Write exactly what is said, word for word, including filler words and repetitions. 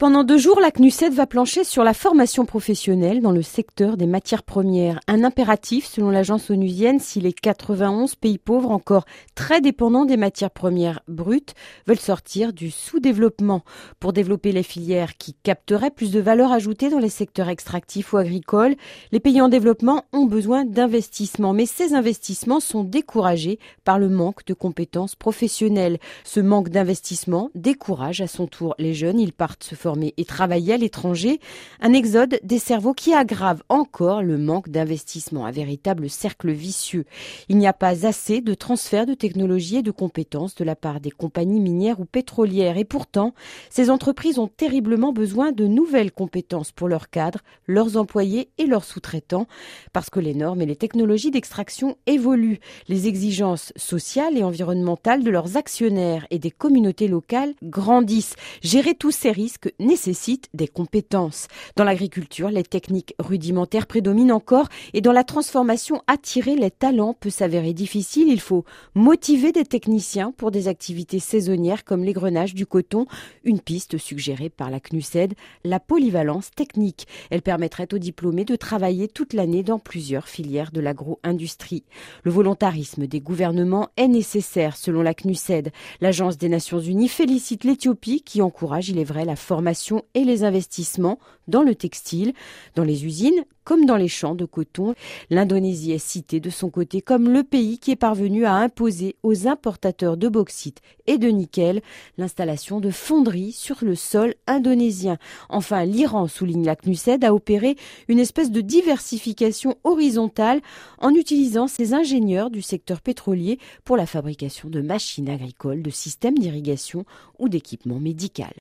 Pendant deux jours, la CNUSED va plancher sur la formation professionnelle dans le secteur des matières premières. Un impératif selon l'agence onusienne si les quatre-vingt-onze pays pauvres encore très dépendants des matières premières brutes veulent sortir du sous-développement. Pour développer les filières qui capteraient plus de valeur ajoutée dans les secteurs extractifs ou agricoles, les pays en développement ont besoin d'investissements. Mais ces investissements sont découragés par le manque de compétences professionnelles. Ce manque d'investissement décourage à son tour les jeunes. Ils partent se former et travailler à l'étranger, un exode des cerveaux qui aggrave encore le manque d'investissement, un véritable cercle vicieux. Il n'y a pas assez de transfert de technologies et de compétences de la part des compagnies minières ou pétrolières et pourtant, ces entreprises ont terriblement besoin de nouvelles compétences pour leurs cadres, leurs employés et leurs sous-traitants parce que les normes et les technologies d'extraction évoluent, les exigences sociales et environnementales de leurs actionnaires et des communautés locales grandissent. Gérer tous ces risques nécessite des compétences. Dans l'agriculture, les techniques rudimentaires prédominent encore et dans la transformation, attirer les talents peut s'avérer difficile. Il faut motiver des techniciens pour des activités saisonnières comme l'égrenage du coton. Une piste suggérée par la CNUSED, la polyvalence technique. Elle permettrait aux diplômés de travailler toute l'année dans plusieurs filières de l'agro-industrie. Le volontarisme des gouvernements est nécessaire selon la CNUSED. L'Agence des Nations Unies félicite l'Éthiopie qui encourage, il est vrai, la formation et les investissements dans le textile, dans les usines comme dans les champs de coton. L'Indonésie est citée de son côté comme le pays qui est parvenu à imposer aux importateurs de bauxite et de nickel l'installation de fonderies sur le sol indonésien. Enfin, l'Iran, souligne la CNUSED, a opéré une espèce de diversification horizontale en utilisant ses ingénieurs du secteur pétrolier pour la fabrication de machines agricoles, de systèmes d'irrigation ou d'équipements médicaux.